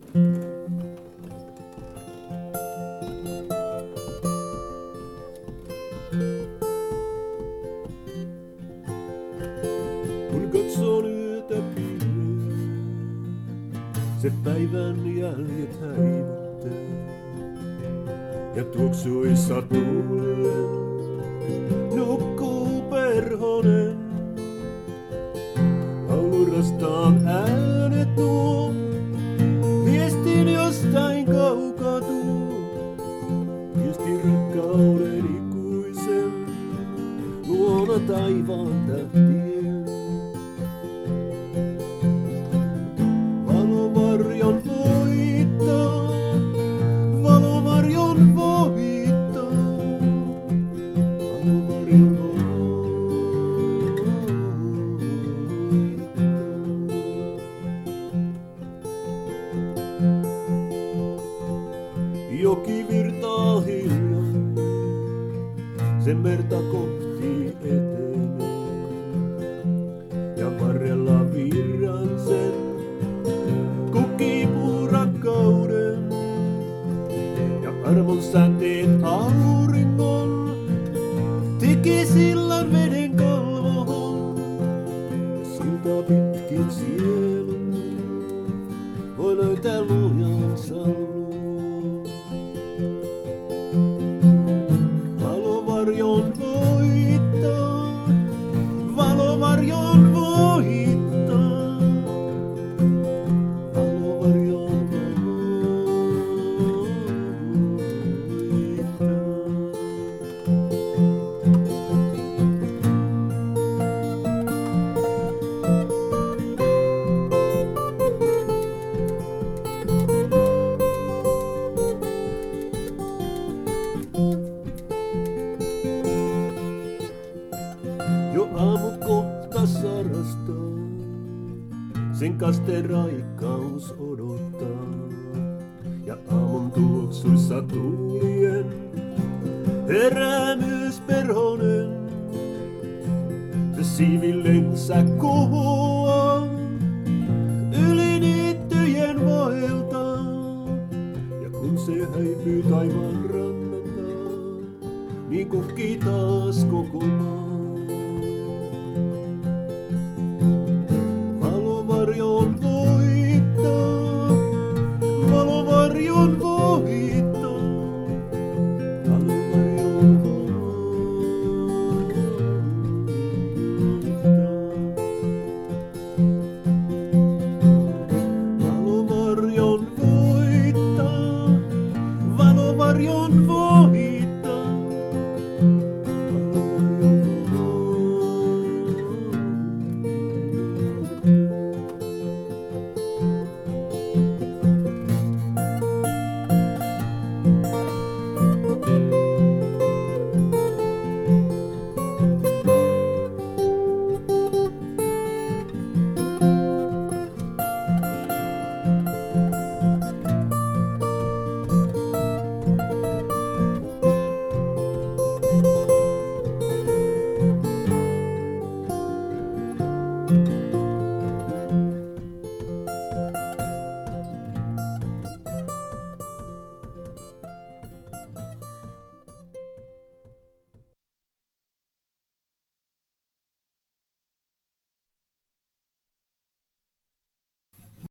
Kun katson yötä pimeää, se päivän jäljet häivyttää. Ja tuoksuissa tuulen nukkuu perhonen. Laulurastaan äänet nuo, viestin jostain kaukaa tuo. Viestin rakkauden ikuisen, luona taivaan tähtien. Valovarjon voittaa, valovarjon voittaa, valovarjon voittaa. Joki virtaa hiljaa, sen merta kohti etenee. Ja varrella virran sen kukipuu rakkauden. Ja armon säteet auringon teki sillan veden kalvohon. Siltaa pitkin sielun voi löytää luojansa luo. Valovarjon voittaa, valovarjon voittaa, valovarjon voittaa. Jo aamu kohta sarastaa, sen kasteen raikkaus odottaa. Ja aamun tuoksuissa tuulien herää myös perhonen. Se siivillensä kohoaa.